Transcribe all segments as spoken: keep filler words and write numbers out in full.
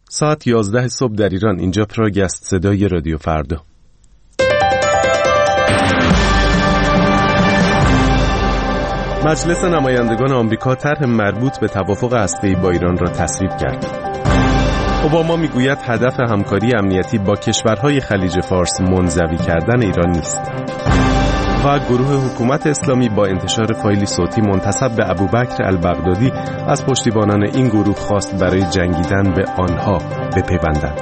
ساعت یازده صبح در ایران. اینجا پراگ است، صدای رادیو فردا. مجلس نمایندگان آمریکا طرح مربوط به توافق هسته‌ای با ایران را تصویب کرد. اوباما میگوید هدف همکاری امنیتی با کشورهای خلیج فارس منزوی کردن ایران نیست. و گروه حکومت اسلامی با انتشار فایلی صوتی منتسب به ابوبکر البغدادی از پشتیبانان این گروه خواست برای جنگیدن به آنها بپیوندند.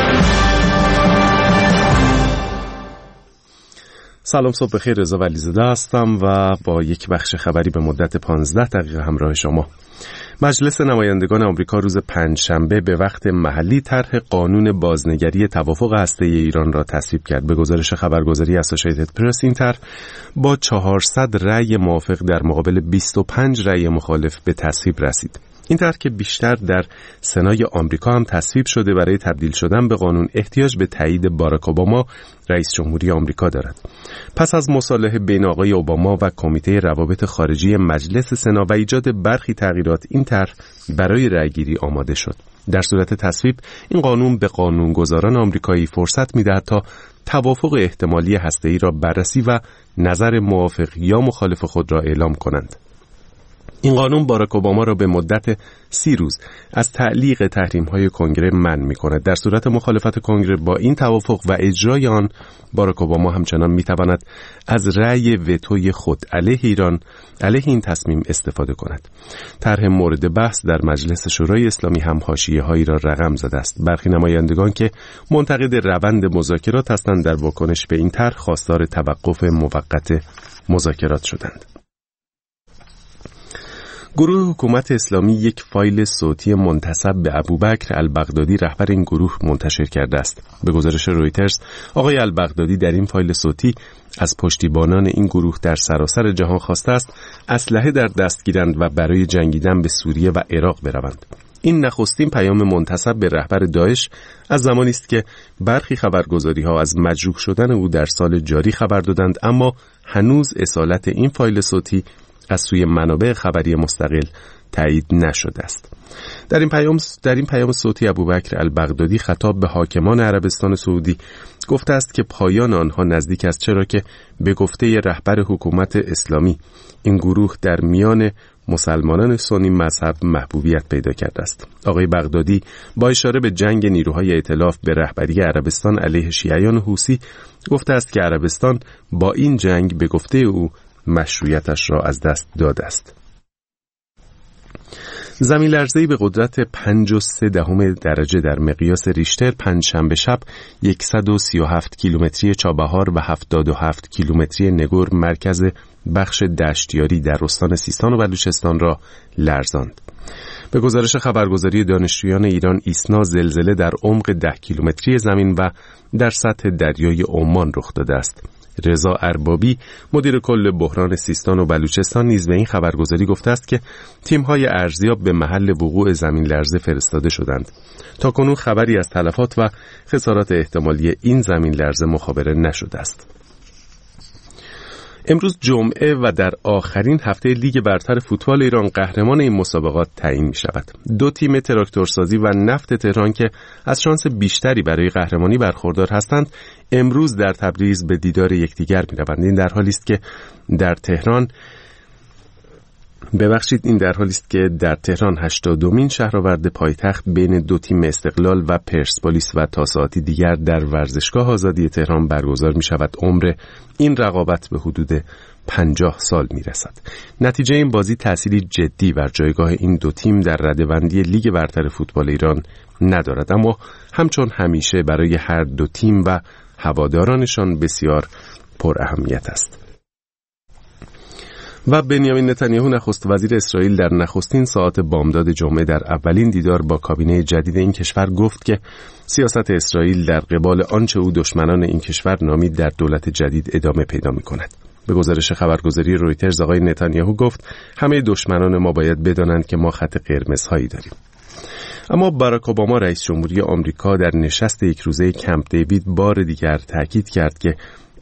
سلام، صبح بخیر. رضا ولیزاده هستم و با یک بخش خبری به مدت پانزده دقیقه همراه شما. مجلس نمایندگان آمریکا روز پنجشنبه به وقت محلی طرح قانون بازنگری توافق هسته‌ای ایران را تصویب کرد. به گزارش خبرگزاری اسوسییتد پرس این طرح با چهارصد رأی موافق در مقابل بیست و پنج رأی مخالف به تصویب رسید. این طرح که بیشتر در سنای آمریکا هم تصویب شده برای تبدیل شدن به قانون احتیاج به تایید باراک اوباما رئیس جمهوری آمریکا دارد. پس از مصالحه بین آقای اوباما و کمیته روابط خارجی مجلس سنا و ایجاد برخی تغییرات، این طرح برای رأیگیری آماده شد. در صورت تصویب این قانون به قانونگذاران آمریکایی فرصت می‌دهد تا توافق احتمالی هسته‌ای را بررسی و نظر موافق یا مخالف خود را اعلام کنند. این قانون باراک اوباما را به مدت سی روز از تعلیق تحریم‌های کنگره منع می‌کند. در صورت مخالفت کنگره با این توافق و اجرای آن، باراک اوباما همچنان می‌تواند از رأی وتوی خود علیه ایران علیه این تصمیم استفاده کند. طرح مورد بحث در مجلس شورای اسلامی هم حاشیه‌هایی را رقم زده است. برخی نمایندگان که منتقد روند مذاکرات هستند در واکنش به این طرح خواستار توقف موقت مذاکرات شدند. گروه حکومت اسلامی یک فایل صوتی منتسب به ابوبکر البغدادی رهبر این گروه منتشر کرده است. به گزارش رویترز، آقای البغدادی در این فایل صوتی از پشتیبانان این گروه در سراسر جهان خواسته است اسلحه در دست گیرند و برای جنگیدن به سوریه و عراق بروند. این نخستین پیام منتسب به رهبر داعش از زمانی است که برخی خبرگزاری‌ها از مجروح شدن او در سال جاری خبر دادند، اما هنوز اصالت این فایل صوتی از سوی منابع خبری مستقل تایید نشده است. در این پیام در این پیام صوتی ابوبکر البغدادی خطاب به حاکمان عربستان سعودی گفته است که پایان آنها نزدیک است، چرا که به گفته رهبر حکومت اسلامی این گروه در میان مسلمانان سنی مذهب محبوبیت پیدا کرده است. آقای بغدادی با اشاره به جنگ نیروهای ائتلاف به رهبری عربستان علیه شیعیان حوثی گفته است که عربستان با این جنگ به گفته او مشروعیتش را از دست داده است. زمین لرزه‌ای به قدرت پنج و سه دهم درجه در مقیاس ریشتر پنجشنبه شب صد و سی و هفت کیلومتری چابهار و هفتاد و هفت کیلومتری نگور مرکز بخش دشتیاری در استان سیستان و بلوچستان را لرزاند. به گزارش خبرگزاری دانشجویان ایران، ایسنا زلزله در عمق ده کیلومتری زمین و در سطح دریای عمان رخ داده است. رضا اربابی مدیر کل بحران سیستان و بلوچستان نیز به این خبرگزاری گفته است که تیم‌های ارزیاب به محل وقوع زمین لرزه فرستاده شدند. تاکنون خبری از تلفات و خسارات احتمالی این زمین لرزه مخابره نشده است. امروز جمعه و در آخرین هفته لیگ برتر فوتبال ایران قهرمان این مسابقات تعیین می شود. دو تیم تراکتورسازی و نفت تهران که از شانس بیشتری برای قهرمانی برخوردار هستند، امروز در تبریز به دیدار یکدیگر می روند. این در حالی است که در تهران ببخشید این در حالی است که در تهران هشتادمین شهرآورد پایتخت بین دو تیم استقلال و پرسپولیس و تا ساعتی دیگر در ورزشگاه آزادی تهران برگزار می شود. عمر این رقابت به حدود پنجاه سال می رسد. نتیجه این بازی تأثیری جدی بر جایگاه این دو تیم در رده‌بندی لیگ برتر فوتبال ایران ندارد، اما همچون همیشه برای هر دو تیم و هوادارانشان بسیار پر اهمیت است. و بنیامین نتانیاهو نخست وزیر اسرائیل در نخستین ساعات بامداد جمعه در اولین دیدار با کابینه جدید این کشور گفت که سیاست اسرائیل در قبال آنچه او دشمنان این کشور نامید در دولت جدید ادامه پیدا می‌کند. به گزارش خبرگزاری رویترز آقای نتانیاهو گفت همه دشمنان ما باید بدانند که ما خط قرمزهایی داریم. اما باراک اوباما رئیس جمهوری آمریکا در نشست یک روزه کمپ دیوید بار دیگر تاکید کرد که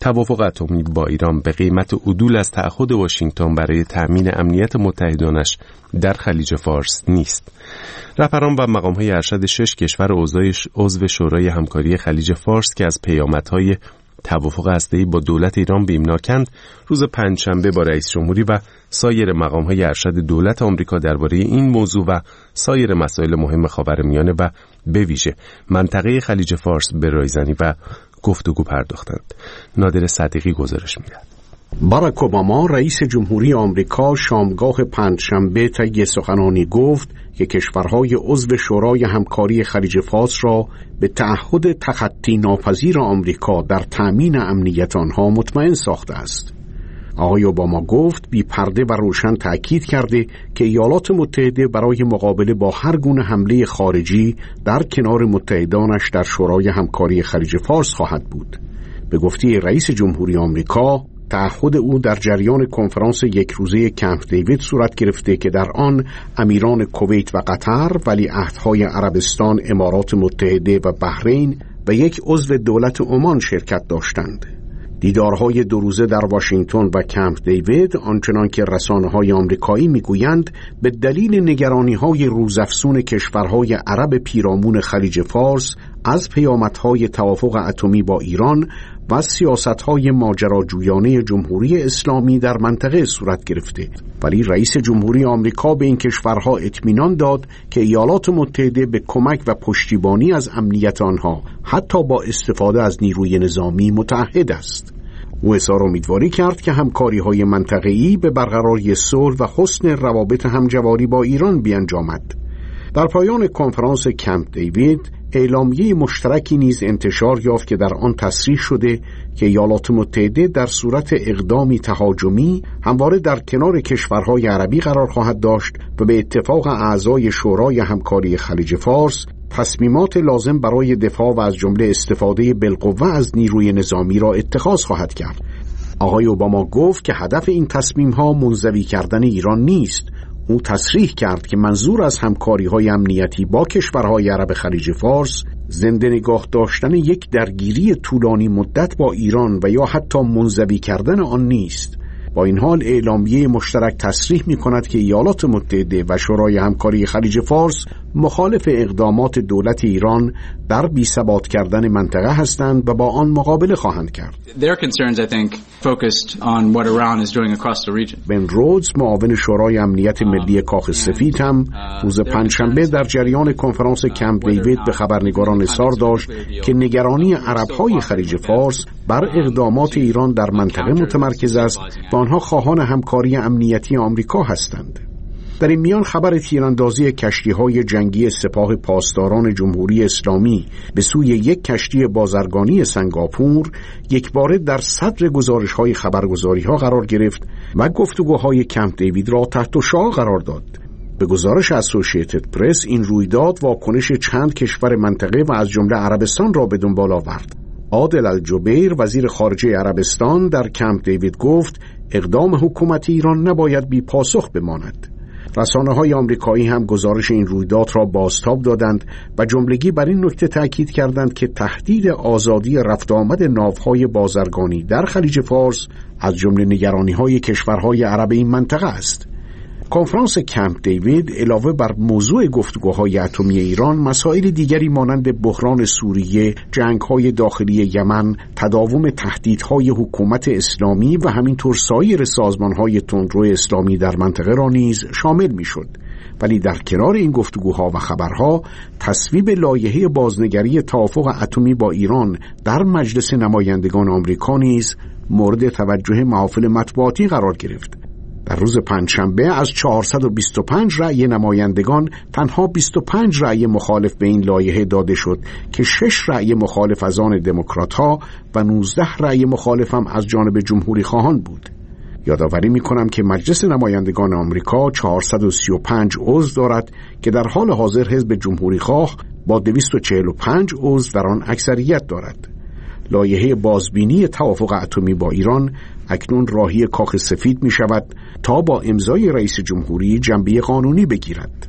توافق اتمی با ایران به قیمت عدول از تعهد واشنگتن برای تأمین امنیت متحدانش در خلیج فارس نیست. رهبران و مقام‌های ارشد شش کشور عضو شورای همکاری خلیج فارس که از پیامدهای توافق هسته‌ای با دولت ایران بیمناکند، روز پنجشنبه با رئیس جمهوری و سایر مقام‌های ارشد دولت آمریکا درباره این موضوع و سایر مسائل مهم خاورمیانه و به ویژه منطقه خلیج فارس به رایزنی و گفتگو پرداختند. نادر صدیقی گزارش می‌دهد. باراک اوباما رئیس جمهوری آمریکا شامگاه پنجشنبه طی سخنانی گفت که کشورهای عضو شورای همکاری خلیج فارس را به تعهد تخطی ناپذیر آمریکا در تأمین امنیت آنها مطمئن ساخته است. آقای اوباما گفت بی پرده و روشن تأکید کرده که ایالات متحده برای مقابله با هر گونه حمله خارجی در کنار متحدانش در شورای همکاری خلیج فارس خواهد بود. به گفته رئیس جمهوری آمریکا، تعهد او در جریان کنفرانس یک روزه کمپ دیوید صورت گرفته که در آن امیران کویت و قطر، ولیعهدهای عربستان، امارات متحده و بحرین و یک عضو دولت عمان شرکت داشتند. دیدارهای دو روزه در واشنگتن و کمپ دیوید، آنچنان که رسانه‌های آمریکایی میگویند، به دلیل نگرانی‌های روزافزون کشورهای عرب پیرامون خلیج فارس از پیامدهای توافق اتمی با ایران و سیاست‌های ماجراجویانه جمهوری اسلامی در منطقه صورت گرفته، ولی رئیس جمهوری آمریکا به این کشورها اطمینان داد که ایالات متحده به کمک و پشتیبانی از امنیت آنها حتی با استفاده از نیروی نظامی متعهد است. او اظهار امیدواری کرد که همکاری‌های منطقه‌ای به برقراری صلح و حسن روابط همجواری با ایران بیانجامد. در پایان کنفرانس کمپ دیوید، اعلامیه مشترکی نیز انتشار یافت که در آن تصریح شده که ایالات متحده در صورت اقدامی تهاجمی همواره در کنار کشورهای عربی قرار خواهد داشت و به اتفاق اعضای شورای همکاری خلیج فارس تصمیمات لازم برای دفاع و از جمله استفاده بالقوه از نیروی نظامی را اتخاذ خواهد کرد. آقای اوباما گفت که هدف این تصمیم‌ها منزوی کردن ایران نیست. او تصریح کرد که منظور از همکاری‌های امنیتی با کشورهای عرب خلیج فارس زنده نگاه داشتن یک درگیری طولانی مدت با ایران و یا حتی منزوی کردن آن نیست. با این حال اعلامیه مشترک تصریح می‌کند که ایالات متحده و شورای همکاری خلیج فارس مخالف اقدامات دولت ایران در بی‌ثبات کردن منطقه هستند و با آن مقابله خواهند کرد. Their concerns, I think, focused on what Iran is doing across the region. بن رودز، معاون شورای امنیت ملی کاخ سفید، هم روز پنجشنبه در جریان کنفرانس کمپ دیوید به خبرنگاران اظهار داشت که نگرانی عرب‌های خلیج فارس بر اقدامات ایران در منطقه متمرکز است و آنها خواهان همکاری امنیتی آمریکا هستند. در این میان خبر تیراندازی کشتی‌های جنگی سپاه پاسداران جمهوری اسلامی به سوی یک کشتی بازرگانی سنگاپور یکباره در صدر گزارش‌های خبرگزاری‌ها قرار گرفت و گفتگوهای کمپ دیوید را تحت شعاع قرار داد. به گزارش اسوسییتد پرس، این رویداد واکنش چند کشور منطقه و از جمله عربستان را به دنبال آورد. عادل الجبیر، وزیر خارجه عربستان، در کمپ دیوید گفت اقدام حکومت ایران نباید بی پاسخ بماند. رسانه‌های آمریکایی هم گزارش این رویداد را بازتاب دادند و جملگی بر این نکته تأکید کردند که تهدید آزادی رفت آمد ناوهای بازرگانی در خلیج فارس از جمله نگرانی‌های کشورهای عرب این منطقه است. کنفرانس کمپ دیوید علاوه بر موضوع گفتگوهای اتمی ایران، مسائل دیگری مانند بحران سوریه، جنگ‌های داخلی یمن، تداوم تهدیدهای حکومت اسلامی و همینطور سایر سازمان‌های تندرو اسلامی در منطقه را نیز شامل می‌شد. ولی در کنار این گفتگوها و خبرها، تصویب لایحه بازنگری توافق اتمی با ایران در مجلس نمایندگان آمریکا نیز مورد توجه محافل مطبوعاتی قرار گرفت. در روز پنجشنبه از چهارصد و بیست و پنج رأی نمایندگان تنها بیست و پنج رأی مخالف به این لایحه داده شد که شش رأی مخالف از آن دموکرات‌ها و نوزده رأی مخالف هم از جانب جمهوری خواهان بود. یادآوری می‌کنم که مجلس نمایندگان آمریکا چهارصد و سی و پنج عضو دارد که در حال حاضر حزب جمهوری خواه با دویست و چهل و پنج عضو در آن اکثریت دارد. لایحه بازبینی توافق اتمی با ایران اکنون راهی کاخ سفید می شود تا با امضای رئیس جمهوری جنبه قانونی بگیرد.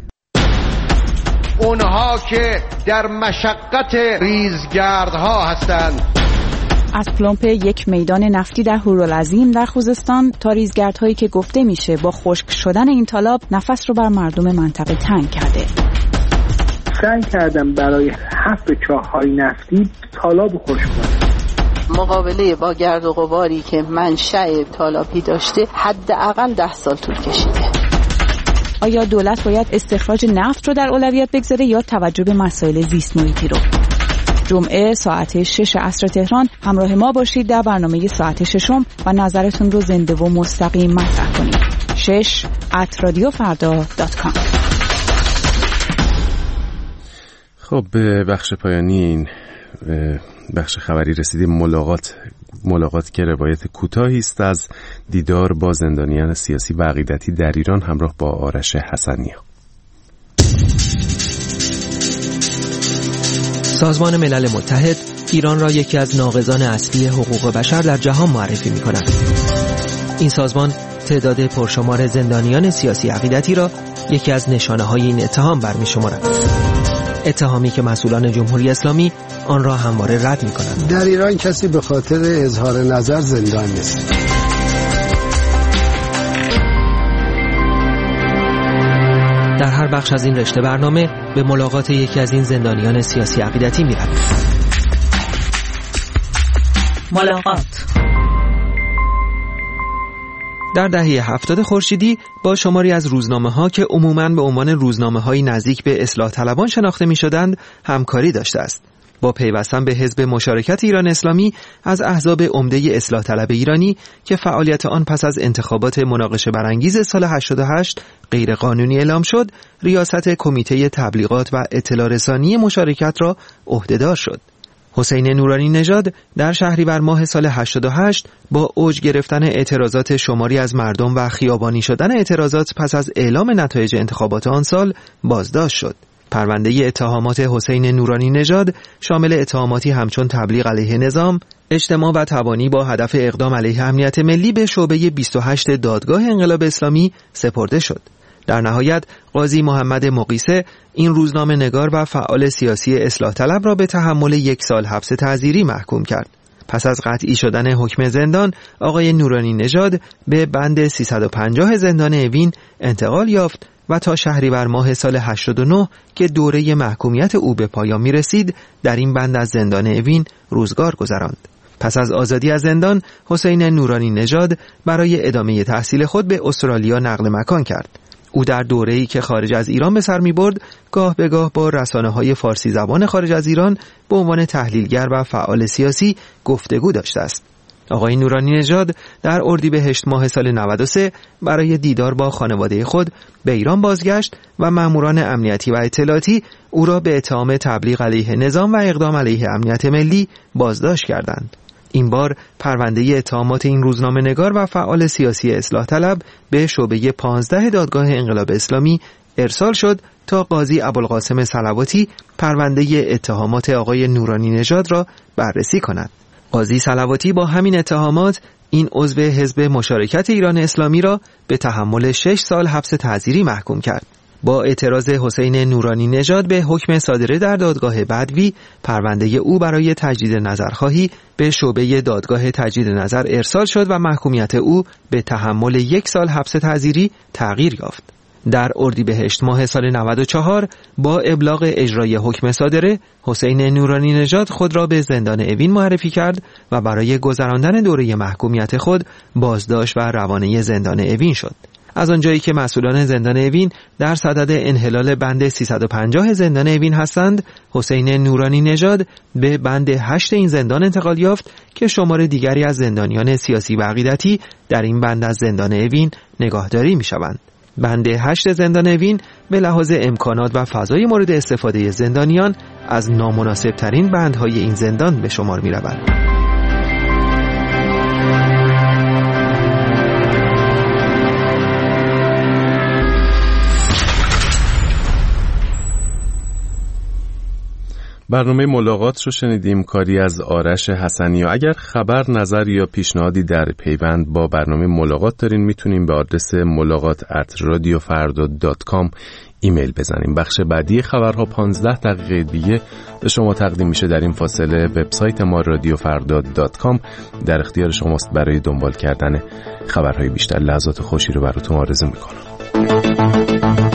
اونها که در مشقت ریزگردها هستند از پلمپ یک میدان نفتی در هورالعظیم در خوزستان تا ریزگردهایی که گفته میشه با خشک شدن این تالاب نفس رو بر مردم منطقه تنگ کرده. سعی کردم برای حفر چاه‌های نفتی تالاب خشک کنم. مقابله با گرد و غباری که منشأ تالابی داشته حداقل ده سال طول کشیده. آیا دولت باید استخراج نفت رو در اولویت بگذاره یا توجه به مسائل زیست محیطی رو؟ جمعه ساعت شش عصر تهران همراه ما باشید در برنامه ساعت ششم و نظرتون رو زنده و مستقیم مطرح کنید. شش ات رادیو فردا دات کام. خب به بخش پایانی این بخش خبری رسیدیم. ملاقات ملاقات که روایت کوتاهی است از دیدار با زندانیان سیاسی و عقیدتی در ایران همراه با آرش حسنیا. سازمان ملل متحد ایران را یکی از ناقضان اصلی حقوق بشر در جهان معرفی می‌کند. این سازمان تعداد پرشمار زندانیان سیاسی عقیدتی را یکی از نشانه‌های این اتهام برمی‌شمارد. اتهامی که مسئولان جمهوری اسلامی آن را همواره رد می‌کنند. در ایران کسی به خاطر اظهار نظر زندان نیست. در هر بخش از این رشته برنامه به ملاقات یکی از این زندانیان سیاسی عقیدتی می‌رویم. ملاقات در دهه هفتاد خورشیدی با شماری از روزنامه‌ها که عموماً به عنوان روزنامه‌های نزدیک به اصلاح طلبان شناخته می‌شدند همکاری داشته است. با پیوستن به حزب مشارکت ایران اسلامی از احزاب عمده اصلاح طلب ایرانی که فعالیت آن پس از انتخابات مناقشه برانگیز سال هشتاد و هشت غیر قانونی اعلام شد، ریاست کمیته تبلیغات و اطلاع رسانی مشارکت را عهدهدار شد. حسین نورانی نژاد در شهریور ماه سال هشتاد و هشت با اوج گرفتن اعتراضات شماری از مردم و خیابانی شدن اعتراضات پس از اعلام نتایج انتخابات آن سال بازداشت شد. پرونده اتهامات حسین نورانی نژاد شامل اتهاماتی همچون تبلیغ علیه نظام، اجتماع و تبانی با هدف اقدام علیه امنیت ملی به شعبه بیست و هشت دادگاه انقلاب اسلامی سپرده شد. در نهایت قاضی محمد مقیسه این روزنامه نگار و فعال سیاسی اصلاح طلب را به تحمل یک سال حبس تعزیری محکوم کرد. پس از قطعی شدن حکم زندان، آقای نورانی نژاد به بند سیصد و پنجاه زندان اوین انتقال یافت و تا شهریور ماه سال هشتاد و نه که دوره محکومیت او به پایان می رسید در این بند از زندان اوین روزگار گذراند. پس از آزادی از زندان، حسین نورانی نژاد برای ادامه تحصیل خود به استرالیا نقل مکان کرد. او در دوره‌ای که خارج از ایران به سر می‌برد، گاه به گاه با رسانه‌های فارسی زبان خارج از ایران به عنوان تحلیلگر و فعال سیاسی گفتگو داشته است. آقای نورانی نژاد در اردیبهشت ماه سال نود و سه برای دیدار با خانواده خود به ایران بازگشت و ماموران امنیتی و اطلاعاتی او را به اتهام تبلیغ علیه نظام و اقدام علیه امنیت ملی بازداشت کردند. این بار پرونده اتهامات این روزنامه نگار و فعال سیاسی اصلاح طلب به شعبه پانزده دادگاه انقلاب اسلامی ارسال شد تا قاضی ابوالقاسم صلواتی پرونده اتهامات آقای نورانی نژاد را بررسی کند. قاضی صلواتی با همین اتهامات این عضو حزب مشارکت ایران اسلامی را به تحمل شش سال حبس تعزیری محکوم کرد. با اعتراض حسین نورانی نژاد به حکم صادره در دادگاه بدوی، پرونده او برای تجدید نظرخواهی به شعبه دادگاه تجدید نظر ارسال شد و محکومیت او به تحمل یک سال حبس تعزیری تغییر یافت. در اردیبهشت ماه سال نود و چهار با ابلاغ اجرای حکم صادره، حسین نورانی نژاد خود را به زندان اوین معرفی کرد و برای گذراندن دوره محکومیت خود بازداشت و روانه زندان اوین شد. از آنجایی که مسئولان زندان اوین در صدد انحلال بند سیصد و پنجاه زندان اوین هستند، حسین نورانی نژاد به بند هشت این زندان انتقال یافت که شمار دیگری از زندانیان سیاسی و عقیدتی در این بند از زندان اوین نگاهداری می شوند. بند هشت زندان اوین به لحاظ امکانات و فضای مورد استفاده زندانیان از نامناسب ترین بندهای این زندان به شمار می رود. برنامه ملاقات رو شنیدیم، کاری از آرش حسنی. و اگر خبر، نظر یا پیشنهادی در پیوند با برنامه ملاقات دارین میتونیم به آدرس ملاقات ات رادیو فردا دات کام ایمیل بزنیم. بخش بعدی خبرها پانزده دقیقه دیگه به شما تقدیم میشه. در این فاصله وبسایت ما رادیو فردا دات کام در اختیار شماست برای دنبال کردن خبرهای بیشتر. لحظات خوشی رو براتون آرزو میکنم.